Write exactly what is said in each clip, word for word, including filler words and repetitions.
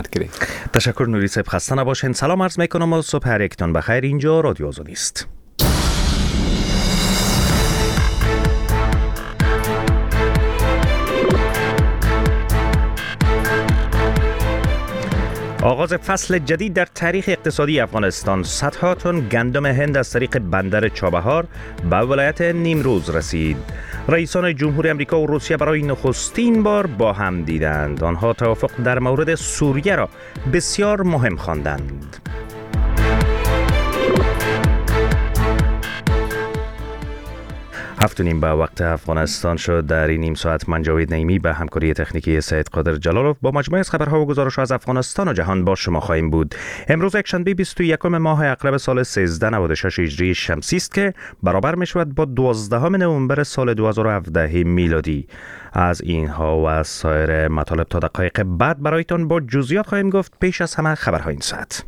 تشکر نوری صاحب، خسته نباشین. سلام عرض میکنم و صبح هر یکتان بخیر. اینجا رادیو آزادی است. آغاز فصل جدید در تاریخ اقتصادی افغانستان. صدها تن گندم هند از طریق بندر چابهار به ولایت نیمروز رسید. رئیسان جمهوری آمریکا و روسیه برای نخستین بار با هم دیدند. آنها توافق در مورد سوریه را بسیار مهم خواندند. هفت و نیم به وقت افغانستان شد. در این نیم ساعت من جاوید نعیمی به همکاری تکنیکی سید قادر جلالوف با مجموعه از خبرها و گزارش‌ها از افغانستان و جهان با شما خواهیم بود. امروز یکشنبه بیست و یکم ماه اقرب سال سیزده نود و شش هجری شمسی است که برابر می‌شود با دوازدهم نوامبر سال دو هزار و هفده میلادی. از اینها و از سایر مطالب تا دقایق بعد برایتان با جزئیات خواهیم گفت. پیش از همه خبرها این ساعت.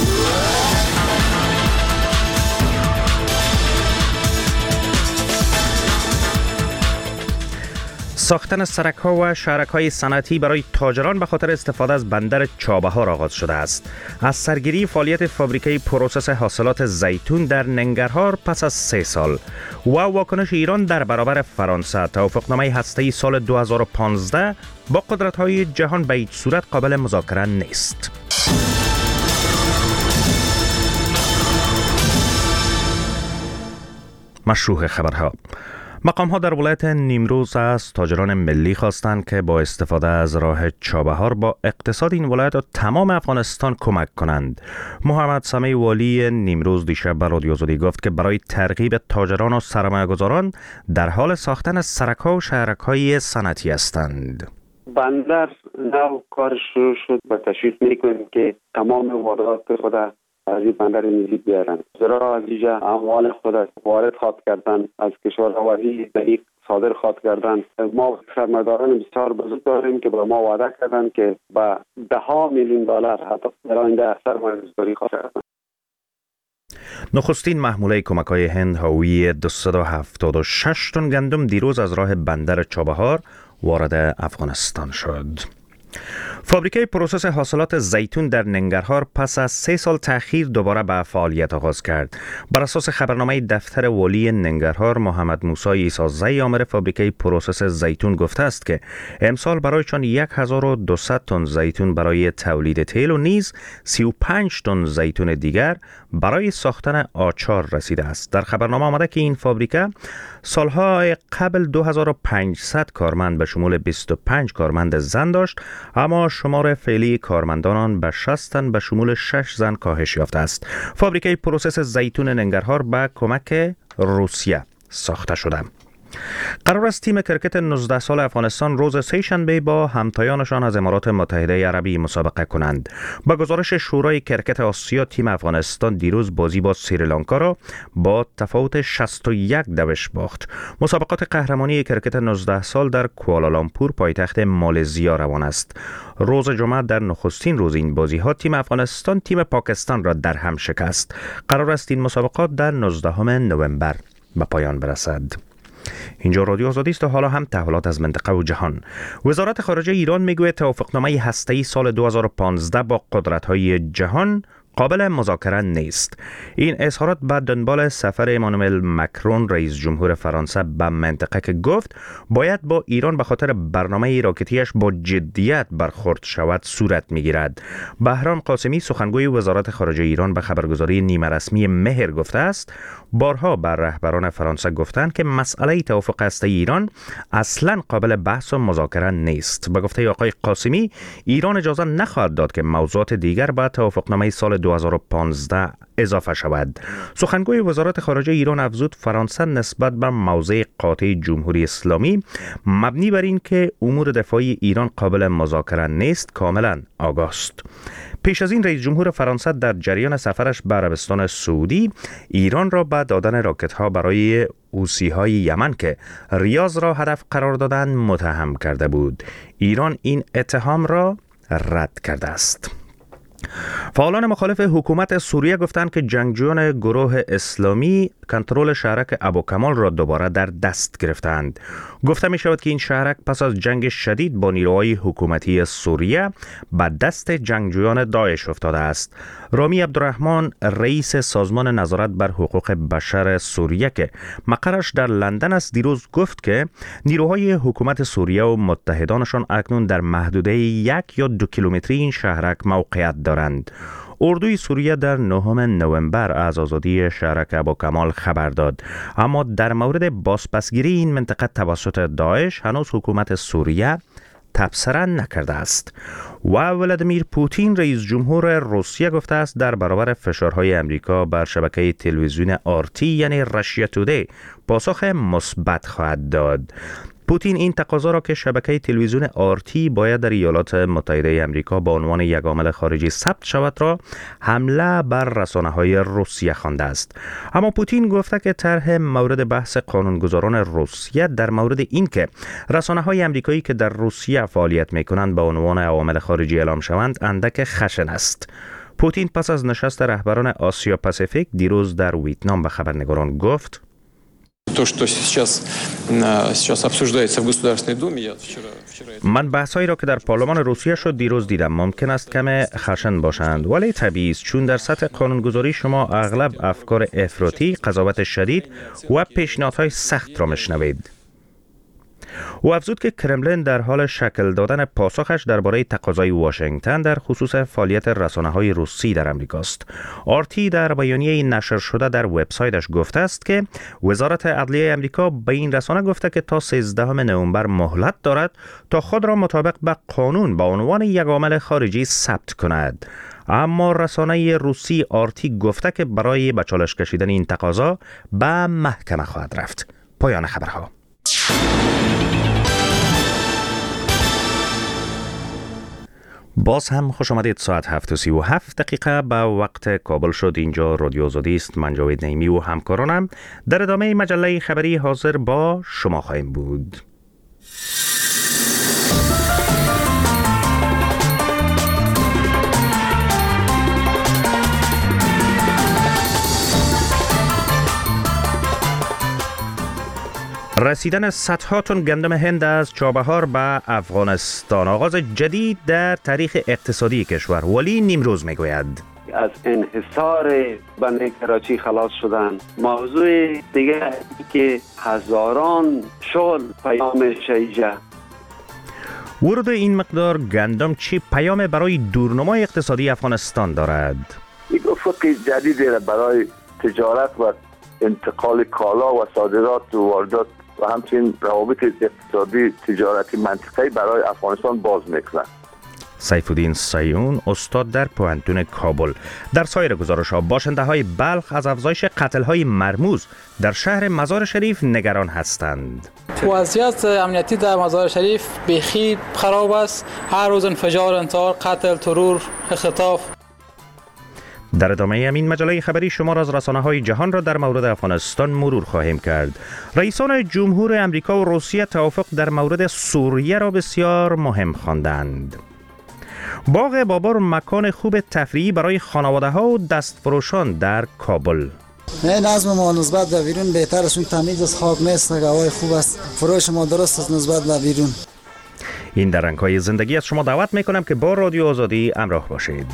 ساختن سرک‌ها و شهرک‌های صنعتی برای تاجران به خاطر استفاده از بندر چابهار آغاز شده است. از سرگیری فعالیت فابریکه پروسس حاصلات زیتون در ننگرهار پس از سه سال و واکنش ایران در برابر فرانسه، توافقنامه هسته‌ای سال دو هزار و پانزده با قدرت‌های جهان به هیچ صورت قابل مذاکره نیست. مشروع خبرها. مقام‌ها در ولایت نیمروز از تاجران ملی خواستند که با استفاده از راه چابهار با اقتصاد این ولایت و تمام افغانستان کمک کنند. محمد سمیع والی نیمروز دیشب به رادیو آزادی گفت که برای ترغیب تاجران و سرمایه‌گذاران در حال ساختن سرک‌ها و شهرک‌های صنعتی هستند. بندر نو کار شروع شد و تشویق می‌کنیم که تمام واردات خود از این بندر نزدیک بیارن. زیرا از اینجا اموال خود وارد خواد کردن، از کشاورزی دقیق صادر خواد کردن. ما سرمایه‌داران بسیار بزرگ داریم که با ما وعده کردن که با ده ها میلیون دلار حتی در آینده سرمایه‌گذاری خواهد کردن. نخستین محموله کمک‌های هند حاوی دویست و هفتاد و شش تن گندم دیروز از راه بندر چابهار وارد افغانستان شد. فابریکه پروسس حاصلات زیتون در ننگرهار پس از سه سال تأخیر دوباره به فعالیت آغاز کرد. بر اساس خبرنامه دفتر والی ننگرهار، محمد موسی عیسازی آمر فابریکه پروسس زیتون گفته است که امسال برایشان هزار و دویست تن زیتون برای تولید تیل و نیز سی و پنج تن زیتون دیگر برای ساختن آچار رسیده است. در خبرنامه آمده که این فابریکه سالهای قبل دو هزار و پانصد کارمند به شمول بیست و پنج کارمند زن داشت، اما شمار فعلی کارمندان به شصت تن به شمول شش زن کاهش یافته است. فابریکه پروسس زیتون ننگرهار به کمک روسیه ساخته شده. قرار است تیم کرکت نوزده سال افغانستان روز سه شنبه با همتایانشان از امارات متحده عربی مسابقه کنند. با گزارش شورای کرکت آسیا، تیم افغانستان دیروز بازی با سریلانکا را با تفاوت شصت و یک دوش باخت. مسابقات قهرمانی کرکت نوزده سال در کوالالامپور پایتخت مالزیا روان است. روز جمعه در نخستین روز این بازی ها تیم افغانستان تیم پاکستان را در هم شکست. قرار است این مسابقات در نوزدهم نوامبر به پایان برسد. اینجا رادیو آزادی است و حالا هم تحولات از منطقه و جهان. وزارت خارجه ایران میگوید توافقنامه هسته‌ای سال دو هزار و پانزده با قدرت‌های جهان قابل مذاکره نیست. این اظهارات بعد دنبال سفر امانوئل مکرون رئیس جمهور فرانسه به منطقه که گفت باید با ایران به خاطر برنامه راکتیش با جدیت برخورد شود صورت میگیرد. بهرام قاسمی سخنگوی وزارت خارجه ایران به خبرگزاری نیمه رسمی مهر گفته است بارها بر رهبران فرانسه گفتند که مسئله توافق هسته‌ای ایران اصلاً قابل بحث و مذاکره نیست. به گفته آقای قاسمی ایران اجازه نخواهد داد که موضوعات دیگر به توافقنامه سال دو هزار و پانزده اضافه شود. سخنگوی وزارت خارجه ایران افزود فرانسه نسبت به موضع قاطع جمهوری اسلامی مبنی بر این که امور دفاعی ایران قابل مذاکره نیست کاملا آگاه است. پیش از این رئیس جمهور فرانسه در جریان سفرش به عربستان سعودی ایران را به دادن راکت ها برای حوثی های یمن که ریاض را هدف قرار دادن متهم کرده بود. ایران این اتهام را رد کرده است. فعالان مخالف حکومت سوریه گفتند که جنگجویان گروه اسلامی کنترل شهرک ابوکمال را دوباره در دست گرفتند. گفته می شود که این شهرک پس از جنگ شدید با نیروهای حکومتی سوریه به دست جنگجویان داعش افتاده است. رامی عبدالرحمن رئیس سازمان نظارت بر حقوق بشر سوریه که مقرش در لندن است دیروز گفت که نیروهای حکومت سوریه و متحدانشان اکنون در محدوده یک یا دو کیلومتری این شهرک موقعیت دارند. اردوی سوریه در نهم نوامبر از آزادی شهرک ابوکمال خبر داد، اما در مورد بازپسگیری این منطقه توسط داعش هنوز حکومت سوریه تبصره نکرده است. و ولادیمیر پوتین رئیس جمهور روسیه گفته است در برابر فشارهای امریکا بر شبکه تلویزیون آرتی یعنی رشیا تودی پاسخ مثبت خواهد داد. پوتین این تقاضا را که شبکه تلویزیون آرتی باید در ایالات متحده آمریکا با عنوان یک عامل خارجی ثبت شود را حمله بر رسانه‌های روسیه خوانده است. اما پوتین گفته که طرح مورد بحث قانونگذاران روسیه در مورد اینکه رسانه‌های آمریکایی که در روسیه فعالیت می‌کنند به عنوان عوامل خارجی اعلام شوند اندک خشن است. پوتین پس از نشست رهبران آسیا پاسیفیک دیروز در ویتنام به خبرنگاران گفت: من بحثایی را که در پارلمان روسیه شد دیروز دیدم. ممکن است کم خشن باشند ولی طبیعی است، چون در سطح قانونگذاری شما اغلب افکار افراطی، قضاوت شدید و پیشنهادهای سخت را میشنوید. او افزود که کرملین در حال شکل دادن پاسخش درباره تقاضای واشنگتن در خصوص فعالیت رسانه‌های روسی در آمریکا است. آرتی در بیانیه نشر شده در وبسایتش گفته است که وزارت عدلیه آمریکا به این رسانه گفته که تا سیزدهم نوامبر مهلت دارد تا خود را مطابق به قانون به عنوان یک عامل خارجی ثبت کند. اما رسانه روسی آرتی گفته که برای به چالش کشیدن این تقاضا به محکمه خواهد رفت. پایان خبرها. باز هم خوش آمدید. ساعت هفت و سی و هفت دقیقه به وقت کابل شد. اینجا رادیو آزادی است. من جاوید نعیمی و همکارانم در ادامه مجله خبری حاضر با شما خواهیم بود. رسیدن صدها تن گندم هند از چابهار به افغانستان، آغاز جدید در تاریخ اقتصادی کشور. ولی نیمروز میگوید از انحصار بندر کراچی خلاص شدن. موضوع دیگه که هزاران شغل پیام شیجه. ورود این مقدار گندم چه پیام برای دورنمای اقتصادی افغانستان دارد؟ یک افق جدیدی برای تجارت و انتقال کالا و صادرات و واردات و همچنین روابط اقتصادی تجارتی منطقه‌ای برای افغانستان باز می‌کنند. سیفالدین سیون، استاد در پوهنتون کابل. در سایر گزارش‌ها باشنده‌های بلخ از افزایش قتل‌های مرموز در شهر مزار شریف نگران هستند. وضعیت امنیتی در مزار شریف بیخی خراب است. هر روز انفجار، انتحار، قتل، ترور، اختطاف. در ادامه این مجله خبری شما را از رسانه‌های جهان را در مورد افغانستان مرور خواهیم کرد. رئیسان جمهور امریکا و روسیه توافق در مورد سوریه را بسیار مهم خواندند. باغ بابر مکان خوب تفریحی برای خانواده‌ها و دستفروشان در کابل. نه نظم ما نسبت به بیرون بهتر است، چون تمیز از خاک نیست، هوای خوب است، فروش ما درست است نسبت به بیرون. این در رنگ‌های زندگی از شما دعوت می‌کنم که با رادیو آزادی همراه باشید.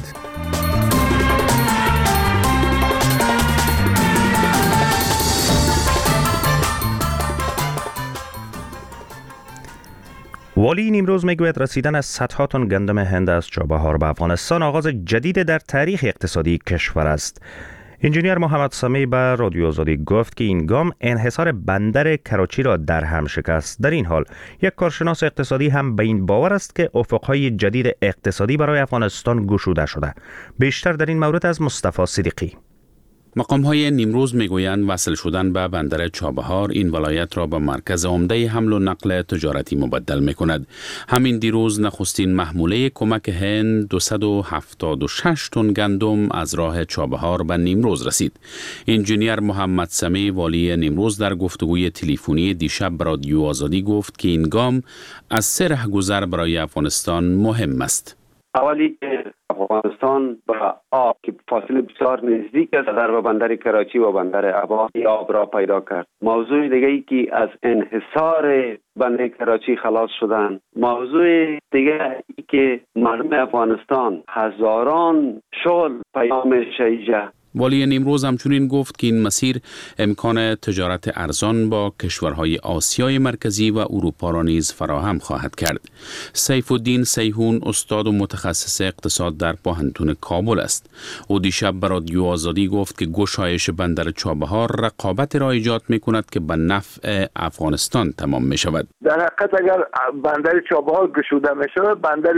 ولی نیمروز میگوید رسیدن از صدها تن گندم هند از چابهار به افغانستان آغاز جدید در تاریخ اقتصادی کشور است. انجینیر محمد سمی به رادیو آزادی گفت که این گام انحصار بندر کراچی را در هم شکست. در این حال یک کارشناس اقتصادی هم به این باور است که افقهای جدید اقتصادی برای افغانستان گشوده شده. بیشتر در این مورد از مصطفی صدیقی. مقام‌های نیمروز میگویند وصل شدن به بندر چابهار این ولایت را به مرکز عمده حمل و نقل تجارتی مبدل می‌کند. همین دیروز نخستین محموله کمک هند دویست و هفتاد و شش تن گندم از راه چابهار به نیمروز رسید. انجینیر محمد سمی والی نیمروز در گفتگوی تلفنی دیشب به رادیو آزادی گفت که این گام از سه رهگذر برای افغانستان مهم است. اولی که افغانستان و آب که فاصله بسیار نزدیک است در بندر کراچی و بندر ابا آب را پیدا کرد. موضوع دیگه ای که از انحصار بندر کراچی خلاص شدن. موضوع دیگه ای که مردم افغانستان هزاران شغل پیام شیجه. والی نیمروز همچنین گفت که این مسیر امکان تجارت ارزان با کشورهای آسیای مرکزی و اروپا را نیز فراهم خواهد کرد. سیف الدین سیهون استاد و متخصص اقتصاد در پوهنتون کابل است. او دیشب به رادیو آزادی گفت که گشایش بندر چابهار رقابت را ایجاد می کند که به نفع افغانستان تمام می شود. در حقیقت اگر بندر چابهار گشوده می شود، بندر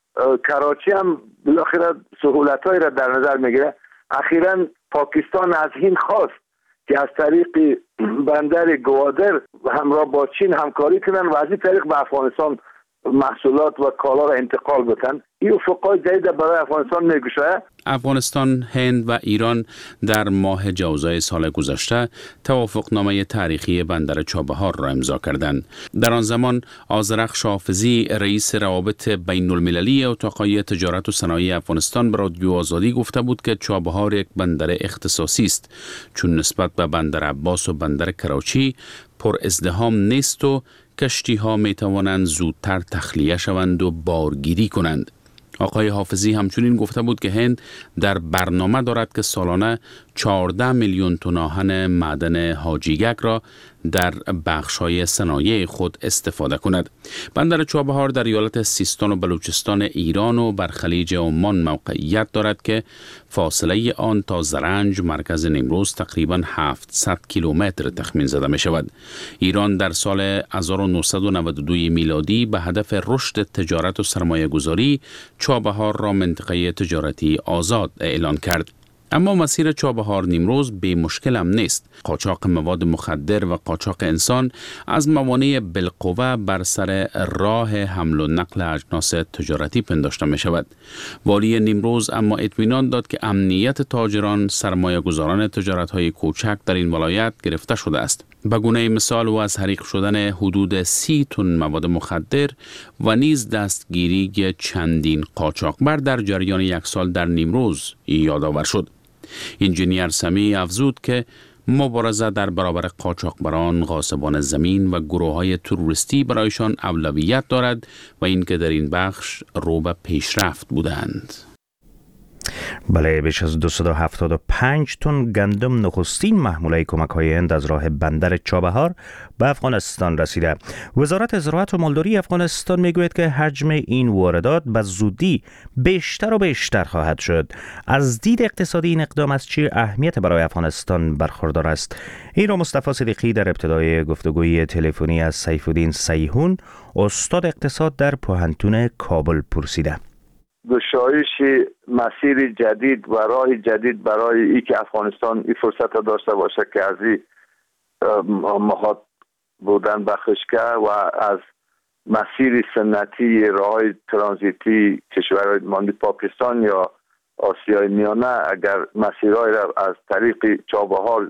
کراچی هم بالاخره سهولت‌هایی را در نظر می‌گیرد. اخیراً پاکستان از هند خواست که از طریق بندر گوادر همراه با چین همکاری کنن و از این طریق به افغانستان محصولات و کالا را انتقال بتن. این افقای جدید برای افغانستان میگشاید. افغانستان، هند و ایران در ماه جوزای سال گذشته توافقنامه تاریخی بندر چابهار را امضا کردند. در آن زمان آذرخش حافظی رئیس روابط بین المللی اتاقای تجارت و صنایع افغانستان به رادیو آزادی گفته بود که چابهار یک بندر اختصاصی است، چون نسبت به بندر عباس و بندر کراچی پر ازدحام نیست و کشتی ها می توانند زودتر تخلیه شوند و بارگیری کنند. آقای حافظی همچنین گفته بود که هند در برنامه دارد که سالانه چهارده میلیون تن آهن معدن حاجیگک را در بخش‌های صنایع خود استفاده کند. بندر چابهار در ایالت سیستان و بلوچستان ایران و بر خلیج عمان موقعیت دارد که فاصله آن تا زرنج مرکز نیمروز تقریباً هفتصد کیلومتر تخمین زده می شود. ایران در سال هزار و نهصد و نود و دو میلادی به هدف رشد تجارت و سرمایه گذاری چابهار را منطقه تجارتی آزاد اعلان کرد. اما مسیر چابهار نیمروز به مشکل هم نیست. قاچاق مواد مخدر و قاچاق انسان از موانع بالقوه بر سر راه حمل و نقل اجناس تجارتی پنداشته می شود. والی نیمروز اما اطمینان داد که امنیت تاجران، سرمایه گذاران تجارت های کوچک در این ولایت گرفته شده است. به گونه مثال و از حریق شدن حدود سی تن مواد مخدر و نیز دستگیری چندین قاچاقبر در جریان یک سال در نیمروز یادآور شد. انجینیر سمی افزود که مبارزه در برابر قاچاقبران، غاصبان زمین و گروه‌های تروریستی برایشان اولویت دارد و اینکه در این بخش رو به پیشرفت بودند. بله، بیش از دویست و هفتاد و پنج تن گندم نخستین محموله کمک‌های هند از راه بندر چابهار به افغانستان رسیده. وزارت زراعت و مالداری افغانستان میگوید که حجم این واردات به زودی بیشتر و بیشتر خواهد شد. از دید اقتصادی این اقدام از چه اهمیت برای افغانستان برخوردار است؟ این را مصطفی صدیقی در ابتدای گفتگوی تلفنی از سیف الدین سیهون، استاد اقتصاد در پوهنتون کابل، پرسیده. گشایش مسیر جدید و راه جدید برای ای که افغانستان این فرصت داشته باشه که از این محاط بودن بخشکه و از مسیر سنتی راه ترانزیتی کشورهای مانند پاکستان یا آسیای میانه، اگر مسیرهای را از طریق چابهار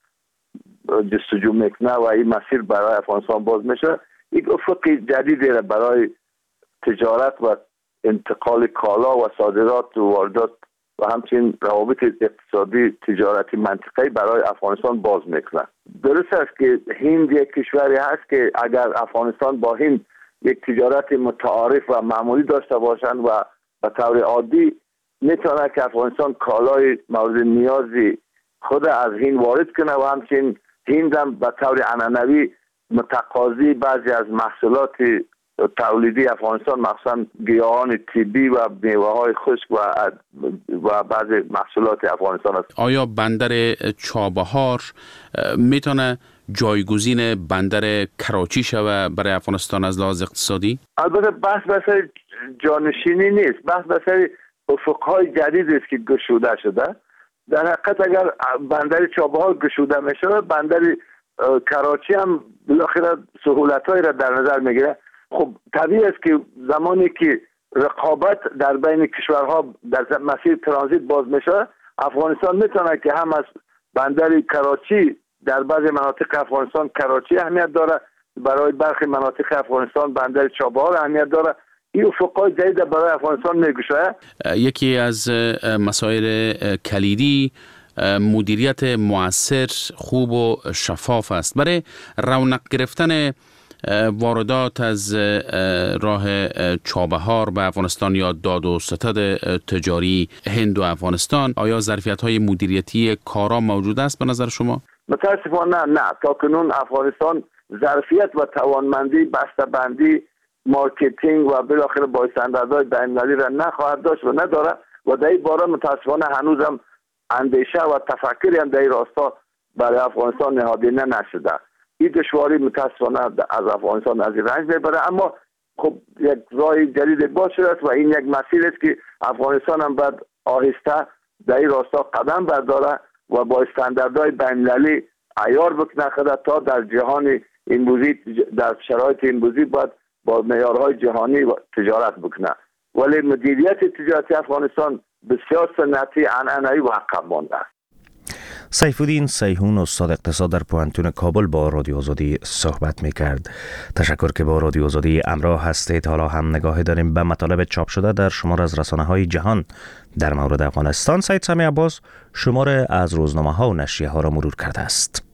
جستجو میکنه و این مسیر برای افغانستان باز میشه، یک افق جدیدی را برای تجارت و انتقال کالا و صادرات و واردات و همچنین روابط اقتصادی تجارتی منطقه‌ای برای افغانستان باز میکنه. درست است که هند یک کشوری هست که اگر افغانستان با هند یک تجارت متعارف و معمولی داشته باشند و به طور عادی میتونه که افغانستان کالای مورد نیازی خود از هند وارد کنه و همچنین هند هم به طور عنعنوی متقاضی بعضی از محصولات تولیدی افغانستان، مخصوصا گیاهان طبی و میوه‌های خشک و و بعضی محصولات افغانستان است. آیا بندر چابهار میتونه جایگزین بندر کراچی شوه برای افغانستان از لحاظ اقتصادی؟ البته بحث بسر جانشینی نیست، بحث بسر افقهای جدید است که گشوده شده. در حقیقت اگر بندر چابهار گشوده میشه، بندر کراچی هم بالاخره سهولت‌هایی را در نظر میگیره. خب طبیعی است که زمانی که رقابت در بین کشورها در مسیر ترانزیت باز میشه، افغانستان میتونه که هم از بندر کراچی در بعضی مناطق افغانستان کراچی اهمیت داره، برای برخی مناطق افغانستان بندر چابهار اهمیت داره این افقای جدید برای افغانستان میگشاید. یکی از مسائل کلیدی مدیریت مؤثر، خوب و شفاف است. برای رونق گرفتن واردات از راه چابهار به افغانستان یا داد و ستد تجاری هند و افغانستان، آیا ظرفیت‌های مدیریتی کارا موجود است به نظر شما؟ متاسفانه نه. تا کنون افغانستان ظرفیت و توانمندی بسته‌بندی، مارکتینگ و بالاخره با استانداردهای بین‌المللی را نخواهد داشت و نداره و در این باره متاسفانه هنوزم اندیشه و تفکری هم در این راستا برای افغانستان نهادینه نشده. این دشواری متاسفانه از افغانستان از این رنج میبره، اما خب یک راه جدید باز شده است و این یک مسیر است که افغانستان هم باید آهسته در این راستا قدم برداره و با استانداردهای بین‌المللی عیار بکنه خود تا در جهان امروزی، در شرایط امروزی باید با معیارهای جهانی تجارت بکنه. ولی مدیریت تجارتی افغانستان بسیار سنتی عنعنوی و عقب مانده است. سیفالدین سیحون استاد اقتصاد در پوهنتون کابل با رادیو آزادی صحبت می‌کرد. تشکر که با رادیو آزادی همراه هستید. حالا هم نگاهی داریم به مطالب چاپ شده در شمار از رسانه‌های جهان در مورد افغانستان. سید سمی عباس شماره از روزنامه‌ها و نشریه‌ها را مرور کرده است.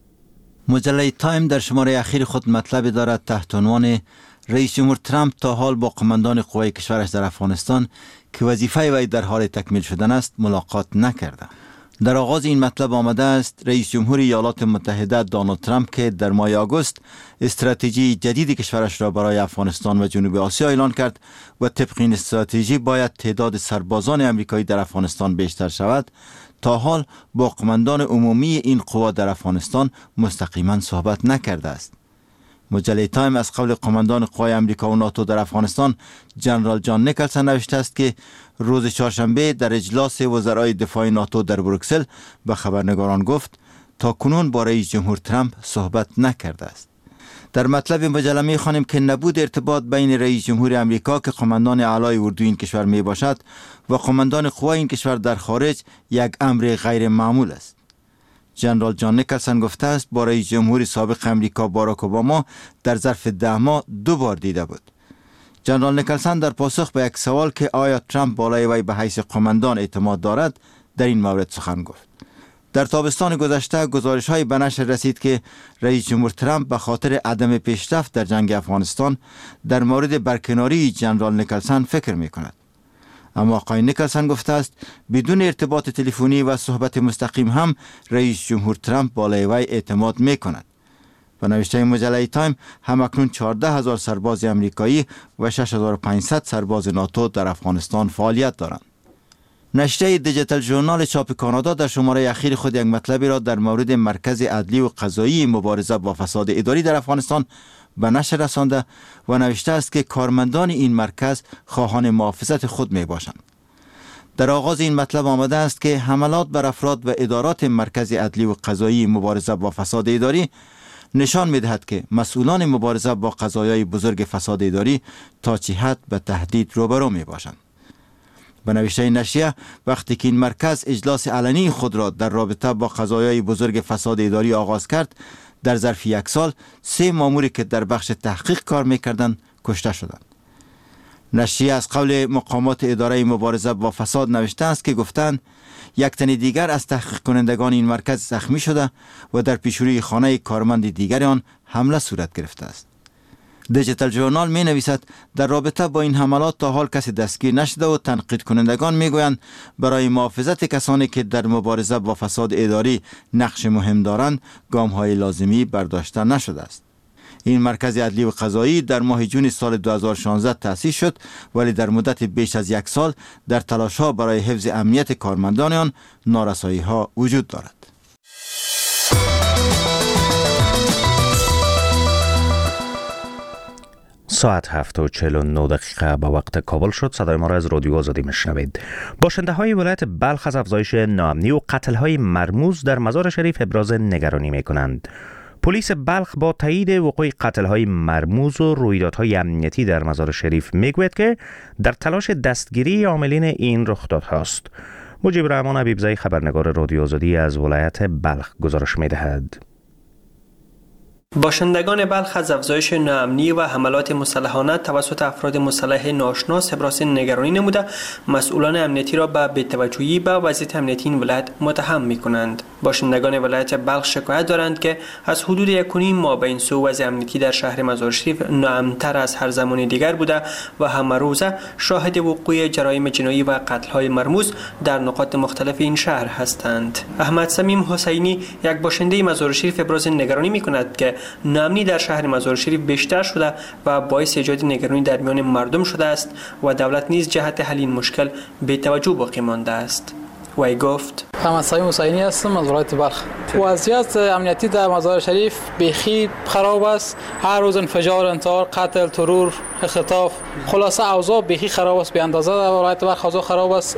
مجله تایم در شماره اخیر خود مطلب دارد تحت عنوان رئیس جمهور ترامپ تا حال با قماندان قوای کشورش در افغانستان که وظیفه وی در حال تکمیل شدن است ملاقات نکرده. در آغاز این مطلب آمده است رئیس جمهور ایالات متحده دونالد ترامپ که در ماه آگوست استراتژی جدید کشورش را برای افغانستان و جنوب آسیا اعلان کرد و طبق این استراتژی باید تعداد سربازان امریکایی در افغانستان بیشتر شود، تا حال با قماندان عمومی این قوا در افغانستان مستقیما صحبت نکرده است. مجله تایم از قول قماندان قوای امریکا و ناتو در افغانستان جنرال جان نیکلسن نوشته است که روز چهارشنبه در اجلاس وزرای دفاع ناتو در بروکسل به خبرنگاران گفت تا کنون با رئیس جمهور ترامپ صحبت نکرده است. در مطلب مجله می خوانیم که نبود ارتباط بین رئیس جمهور امریکا که قماندان اعلای اردوی این کشور می باشد و قماندان قوای این کشور در خارج یک امر غیر معمول است. جنرال جان نیکلسن گفته است با رئیس جمهور سابق امریکا باراک اوباما در ظرف ده ماه دو بار دیده بود. جنرال نیکلسن در پاسخ به یک سوال که آیا ترامپ بالای وی به حیث قماندان اعتماد دارد در این مورد سخن گفت. در تابستان گذشته گزارش‌های به نشر رسید که رئیس جمهور ترامپ به خاطر عدم پیشرفت در جنگ افغانستان در مورد برکناری جنرال نیکلسن فکر می‌کند. اما آقای نیکلسن گفته است بدون ارتباط تلفنی و صحبت مستقیم هم رئیس جمهور ترامپ بالای وی اعتماد می‌کند. و نوشته مجله تایم همکنون چهارده هزار سرباز امریکایی و شش هزار و پانصد سرباز ناتو در افغانستان فعالیت دارند. نشریه دیجیتال ژورنال چاپ کانادا در شماره اخیر خود یک مطلبی را در مورد مرکز عدلی و قضایی مبارزه با فساد اداری در افغانستان به نشر رسانده و نوشته است که کارمندان این مرکز خواهان محافظت خود می باشند. در آغاز این مطلب آمده است که حملات بر افراد و ادارات مرکز عدلی و قضایی مبارزه با فساد اداری نشان می دهد که مسئولان مبارزه با قضایای بزرگ فساد اداری تا چه حد به تهدید روبرو می باشند. به نوشته نشریه وقتی که این مرکز اجلاس علنی خود را در رابطه با قضایای بزرگ فساد اداری آغاز کرد، در ظرف یک سال سه ماموری که در بخش تحقیق کار میکردند کشته شدند. نشریه از قول مقامات اداره مبارزه با فساد نوشته است که گفتند یک تن دیگر از تحقیق کنندگان این مرکز زخمی شده و در پیشروی خانه کارمند دیگر آن حمله صورت گرفته است. دیجیتال ژورنال می نویسد در رابطه با این حملات تا حال کسی دستگیر نشده و تنقید کنندگان می گویند برای محافظت کسانی که در مبارزه با فساد اداری نقش مهم دارند گام های لازمی برداشته نشده است. این مرکز عدلی و قضایی در ماه جون سال دو هزار و شانزده تأسیس شد، ولی در مدت بیش از یک سال در تلاش ها برای حفظ امنیت کارمندان آن نارسایی ها وجود دارد. ساعت هفت و چهل و نه دقیقه به وقت کابل شد. صدای ما را از رادیو آزادی میشنوید. باشنده های ولایت بلخ از افزایش ناامنی و قتل های مرموز در مزار شریف ابراز نگرانی می کنند. پلیس بلخ با تایید وقوع قتل های مرموز و رویدادهای امنیتی در مزار شریف می گوید که در تلاش دستگیری عاملین این رخدادهاست. مجیب رحمان حبیبزئی خبرنگار رادیو آزادی از ولایت بلخ گزارش می دهد. باشندگان بلخ از افزایش ناامنی و حملات مسلحانه توسط افراد مسلح ناشناس ابراز نگرانی نموده مسئولان امنیتی را به بی‌توجهی به وضعیت امنیتی این ولایت متهم می‌کنند. باشندگان ولایت بلخ شکایت دارند که از حدود یک و نیم ماه به این سو وضع امنیتی در شهر مزار شریف ناامن‌تر از هر زمان دیگر بوده و همه روزه شاهد وقوع جرایم جنایی و قتل‌های مرموز در نقاط مختلف این شهر هستند. احمد سمیم حسینی یک باشنده مزار شریف ابراز نگرانی می‌کند که ناامنی در شهر مزار شریف بیشتر شده و باعث ایجاد نگرانی در میان مردم شده است و دولت نیز جهت حل این مشکل بی‌توجه باقی مانده است. وی گفت: احمد سمیم حسینی هستم از ولایت بلخ. وضعیت امنیتی در مزار شریف بیخی خراب است. هر روز انفجار، انتحار، قتل، ترور، اختطاف، خلاصه اوضاع بیخی خراب است. به اندازه در ولایت بلخ اوضاع خراب است.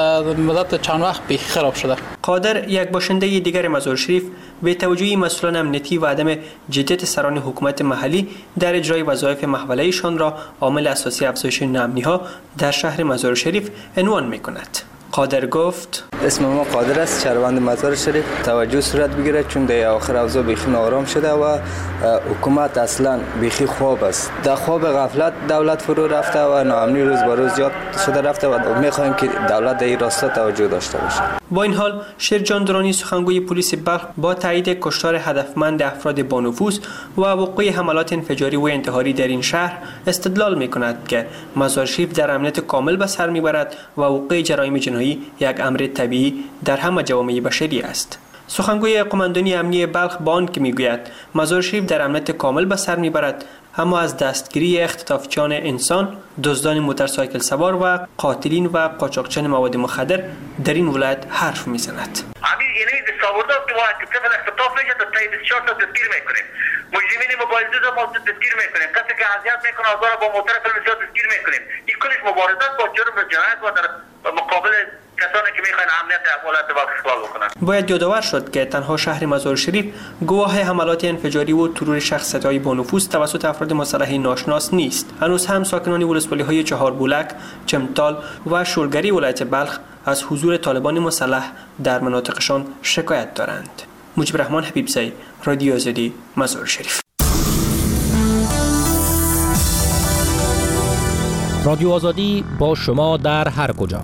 مدت چند وقت بیخی خراب شده. قادر، یک باشنده دیگر مزار شریف، به توجهی مسئولان امنیتی و عدم جدیت سران حکومت محلی در اجرای وظایف محولیه‌شان را عامل اساسی افزایش ناامنی‌ها در شهر مزار شریف عنوان می‌کند. قادر گفت: اسم ما قادر است، شهروند مزار شریف. توجه صورت بگیرد چون در آخر اوضاع بیخی نارام شده و حکومت اصلا بیخی خواب است. در خواب غفلت دولت فرو رفته و ناامنی روز به روز زیاد شده رفته و می‌خواهیم که دولت در این راستا توجه داشته باشه. با این حال شیرجان درانی، سخنگوی پلیس بلخ، با تایید کشتار هدفمند افراد با نفوذ و وقوع حملات انفجاری و انتحاری در این شهر استدلال می‌کند که مزار شریف در امنیت کامل به سر می‌برد و وقوع جرایم جنایی یک امر طبیعی در همه جوامع بشری است. سخنگوی قماندانی امنیتی بلخ بان که میگوید مزار شریف در امنیت کامل به سر میبرد، اما از دستگیری اختطافچیان انسان، دزدان موتورسایکل سوار و قاتلین و قاچاقچیان مواد مخدر در این ولایت حرف میزند. همین یعنی دستاوردات که وقتی طفل اختطاف میشه تا تای بسیار تا دستگیر میکنیم. مجرمین مبارزه را ما دستگیر میکنیم. کسی که اذیت میکنه آزار با موتور بسیار دستگیر میکنیم. این کلش مبارزات با جرم جنایت و در مقابل کسانی که میخواین امنیت ولایت بلخ اخلال بکنن. باید یادآور شد که تنها شهر مزار شریف گواه حملات انفجاری و ترور شخصیت‌های با نفوذ توسط افراد مسلح ناشناس نیست. هنوز هم ساکنان ولسوالی‌های چهار بولک، چمتال و شلگری ولایت بلخ از حضور طالبان مسلح در مناطقشان شکایت دارند. مجیب رحمان حبیبزی، رادیو آزادی، مزار شریف. رادیو آزادی با شما در هر کجا.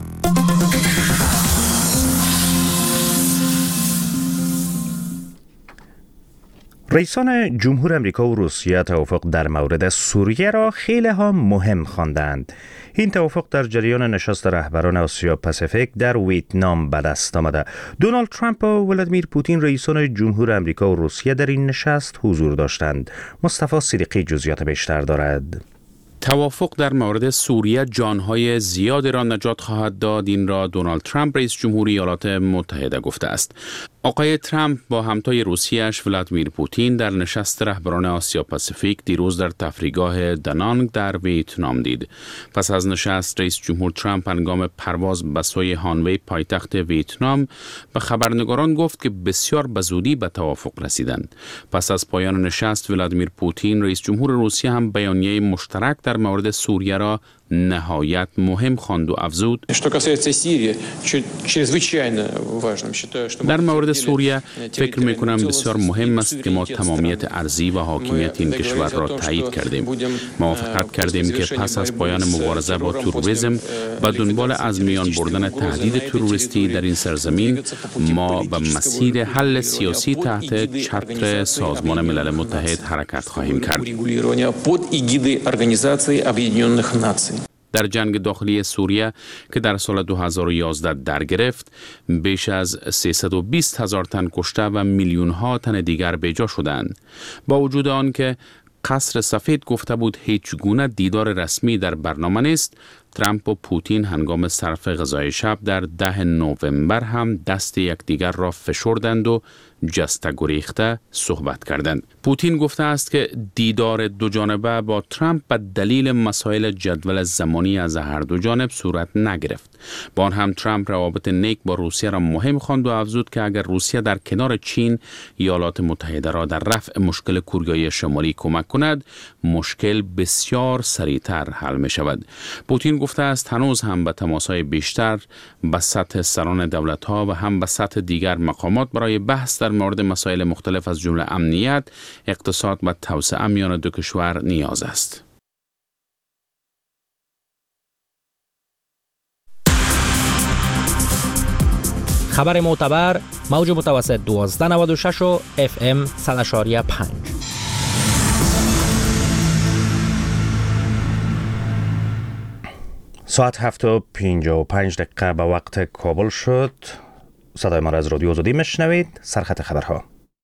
رئیسان جمهور امریکا و روسیه توافق در مورد سوریه را خیلی ها مهم خواندند. این توافق در جریان نشست رهبران آسیا پاسیفیک در ویتنام به دست آمده. دونالد ترامپ و ولادیمیر پوتین رئیسان جمهور امریکا و روسیه در این نشست حضور داشتند. مصطفی صدیقی جزئیات بیشتر دارد. توافق در مورد سوریه جانهای زیادی را نجات خواهد داد. این را دونالد ترامپ رئیس جمهوری ایالات متحده گفته است. آقای ترامپ با همتای روسیه‌اش ولادیمیر پوتین در نشست رهبران آسیا پاسیفیک دیروز در تفریحگاه دانانگ در ویتنام دید. پس از نشست رئیس جمهور ترامپ هنگام پرواز به سوی هانوی پایتخت ویتنام به خبرنگاران گفت که بسیار به زودی به توافق رسیدند. پس از پایان نشست ولادیمیر پوتین رئیس جمهور روسیه هم بیانیه مشترک در مورد سوریه را نهایت مهم خواند و افزود: در مورد سوریه فکر می کنم بسیار مهم است که ما تمامیت ارضی و حاکمیت این کشور را تایید کردیم. موافقت کردیم که پس از پایان مبارزه با تروریسم و دنبال از میان بردن تهدید تروریستی در این سرزمین، ما به مسیر حل سیاسی تحت چتر سازمان ملل متحد حرکت خواهیم کرد. در جنگ داخلی سوریه که در سال دو هزار و یازده در گرفت، بیش از سیصد و بیست هزار تن کشته و میلیون ها تن دیگر بیجا شدند. با وجود آن که قصر سفید گفته بود هیچ گونه دیدار رسمی در برنامه نیست، ترامپ و پوتین هنگام صرف غذای شب در ده نوامبر هم دست یکدیگر را فشردند و جسته گریخته صحبت کردند. پوتین گفته است که دیدار دو جانبه با ترامپ به دلیل مسائل جدول زمانی از هر دو جانب صورت نگرفت. با آن هم ترامپ روابط نیک با روسیه را مهم خواند و افزود که اگر روسیه در کنار چین ایالات متحده را در رفع مشکل کوریای شمالی کمک کند، مشکل بسیار سریعتر حل می شود. پوتین گفته است هنوز هم به تماس‌های بیشتر به سطح سران دولت‌ها و هم به سطح دیگر مقامات برای بحث در مورد مسائل مختلف از جمله امنیت، اقتصاد و توسعه میان دو کشور نیاز است. خبر معتبر، موج متوسط دوازده نود و شش و اف ام صد و شش و پنج. ساعت هفت و پنجاه و پنج دقیقه به وقت کابل شد. صدای ما را از رادیو آزادی میشنوید. سرخط خبرها.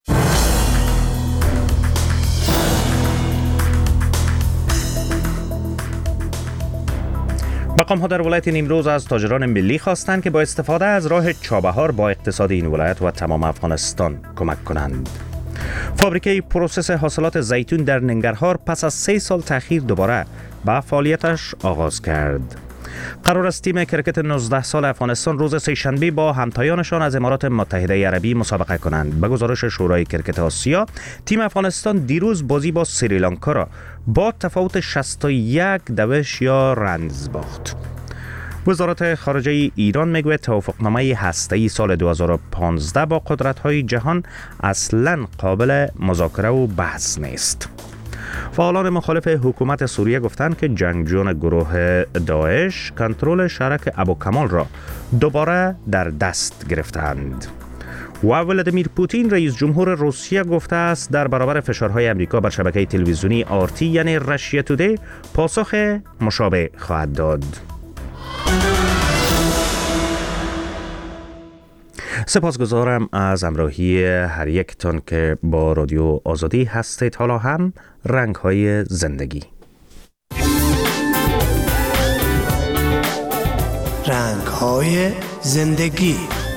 مقام‌ها در ولایت نیمروز از تاجران ملی خواستند که با استفاده از راه چابهار با اقتصاد این ولایت و تمام افغانستان کمک کنند. فابریکه پروسس حاصلات زیتون در ننگرهار پس از سه سال تأخیر دوباره به فعالیتش آغاز کرد. قرار است تیم کرکت نوزده سال افغانستان روز سه‌شنبه با همتایانشان از امارات متحده عربی مسابقه کنند. به گزارش شورای کرکت آسیا، تیم افغانستان دیروز بازی با سریلانکا را با تفاوت شصت و یک دوش یا رنز باخت. وزارت خارجه ایران میگوید توافقنامه هسته‌ای سال دو هزار و پانزده با قدرت‌های جهان اصلاً قابل مذاکره و بحث نیست. فعالان مخالف حکومت سوریه گفتند که جنگجویان گروه داعش کنترل شهرک ابوکمال را دوباره در دست گرفتند. و ولادیمیر پوتین رئیس جمهور روسیه گفته است در برابر فشارهای امریکا بر شبکه تلویزیونی آرتی یعنی رشیا تودی پاسخ مشابه خواهد داد. سپاسگزارم از همراهی هر یکتان که با رادیو آزادی هستید. حالا هم رنگ‌های زندگی. رنگ‌های زندگی.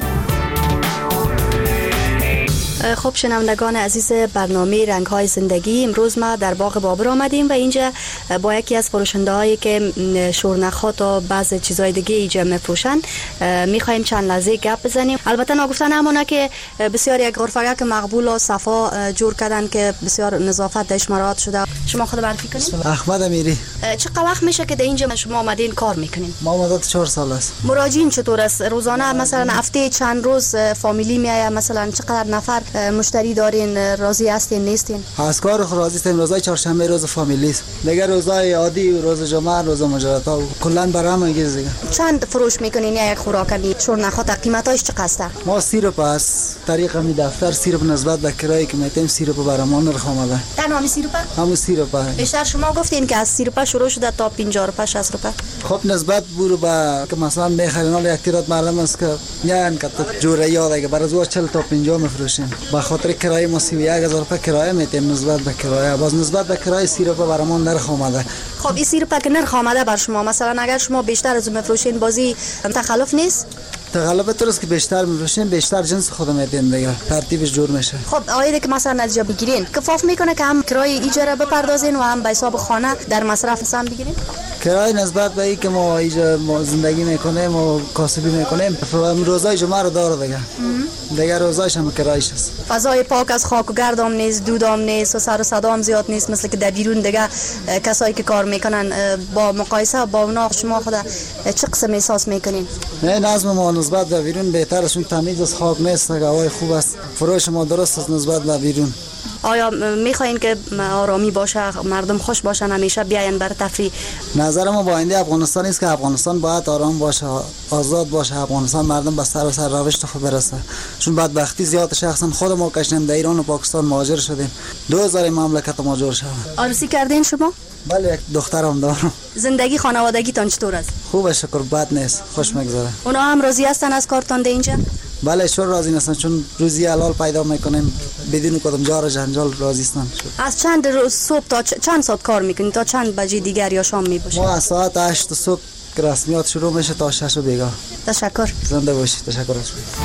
خب شنوندگان عزیز برنامه رنگ‌های زندگی، امروز ما در باغ بابر آمدیم و اینجا با یکی از فروشنده‌هایی که شورنخات و بعض چیزهای دیگه اینجا می‌فروشن می‌خوایم چند لحظه گپ بزنیم. البته نگفتن همونه که بسیار یک غرفه که مقبول و صفا جور کردن که بسیار نظافت درش مراعات شده. شما خود معرفی کنید؟ احمد امیری. چقدر وقت میشه که در اینجا شما آمدین کار میکنین؟ ما مدت چهار سال است. مراجعین چطور است؟ روزانه مثلا هفته چند روز فامیلی میاد؟ مثلا چقدر نفر مشتری دارین؟ راضی هستین نیستین؟ از کار خود راضی هستیم. روزای چهارشنبه روز فامیلی است. دیگه روزای عادی روز جمعه روز مجازات ها کلا برام میگه دیگه. چند فروش میکنین یک خوراک شورنخات؟ قیمتاش چقدر است؟ ما سیرپ است طریق می دفتر سیرپ نسبت به کرایه که میتیم سیرپ برام نرخ آمده. تنها می سیرپ؟ همون سیرپ. بیشتر شما گفتین که از سیرپ شروع شده تا پنجاه روپیه شصت روپیه. خب نسبت بورو با که مثلا میخرین یک تیرات معلوم است که میان که جوره یاد که برای زور چهل تا پنجاه میفروشیم. به خاطر کرایه ما سی و یک هزار روپیه کرایه میتیم نسبت به کرایه. باز نسبت به کرایه سیرپ برام نرخ آمده. خب این سیرپ که نرخ آمده بر شما، مثلا اگر شما بیشتر از میفروشین بازی تخلف نیست؟ تغلب طورست که بیشتر میفروشیم بیشتر جنس خود میدیم دیگه ترتیبش جور میشه. خب آیده که مثلا از جا بگیرین کفاف میکنه که هم کرایه اجاره بپردازین و هم به حساب خانه در مصرف هم بگیرین؟ کرایه نسبت به این که ما اینجا زندگی میکنیم و کاسبی میکنیم روزای جمعه رو داره دیگه. دیگه روزایش هم کرایش است. فضای پاک از خاک و گرد هم نیست، دود هم نیست و سر و صدا هم زیاد نیست مثل که در بیرون دیگه کسایی که کار میکنن. با مقایسه با اونا شما خود چه قسم احساس میکنین؟ نه نظم ما نسبت به بیرون بهتر است. چون تمیز از خاک نیست، هوای خوب است، فروش ما درست است نسبت به بیرون. آیا میخواین که آرامی باشه، مردم خوش باشن، همیشه بیاین بر تفریح؟ نظر ما با آینده افغانستان است که افغانستان باید آرام باشه، آزاد باشه. افغانستان مردم به سر و سر روش خود برسه. چون بدبختی زیاد شخصا خود ما کشیم در ایران و پاکستان مهاجر شدیم. دو هزار مملکت ما جور شد. عروسی کردین شما؟ بله یک دخترم دارم. زندگی خانوادگیتان چطور است؟ خوبه شکر، بد نیست، خوش میگذره. اونا هم راضی هستن از کارتان ده اینجا؟ بله شور راضی هستن چون روزی حلال پیدا میکنیم بدون کدام جار جنجال راضی هستن. از چند روز صبح تا چند ساعت کار میکنید تا چند بجه دیگر یا شام میباشید؟ ما از ساعت هشت صبح رسمیات شروع میشه تا شش بیگاه. تشکر. زنده باشید. تشکر.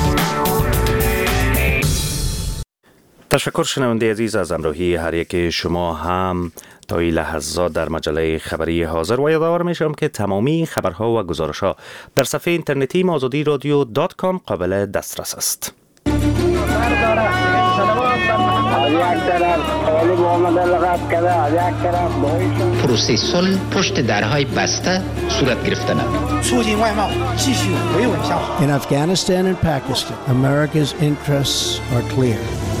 تشکر شنونده عزیز از همراهی هر یک شما هم تا این لحظات در مجله خبری حاضر. و یادآور میشم که تمامی خبرها و گزارشها در صفحه اینترنتی آزادی رادیو دات کام قابل دسترس است. از یک طرف طالب آمده لغت کرده، از یک طرف داعش. پروسه صلح پشت درهای بسته صورت گرفتن. In Afghanistan and Pakistan, America's interests are clear.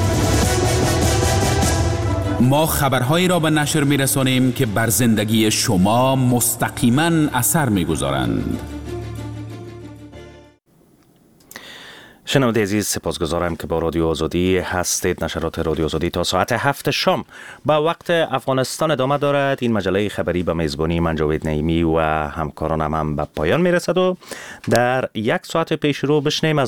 ما خبرهایی را به نشر می‌رسانیم که بر زندگی شما مستقیما اثر می‌گذارند. شنونده عزیز، سپاسگزارم که با رادیو آزادی هستید. نشرات رادیو آزادی تا ساعت هفت شام با وقت افغانستان ادامه دارد. این مجله خبری به میزبانی من جاوید نعیمی و همکارانم هم به پایان میرسد و در یک ساعت پیش رو بشنیم از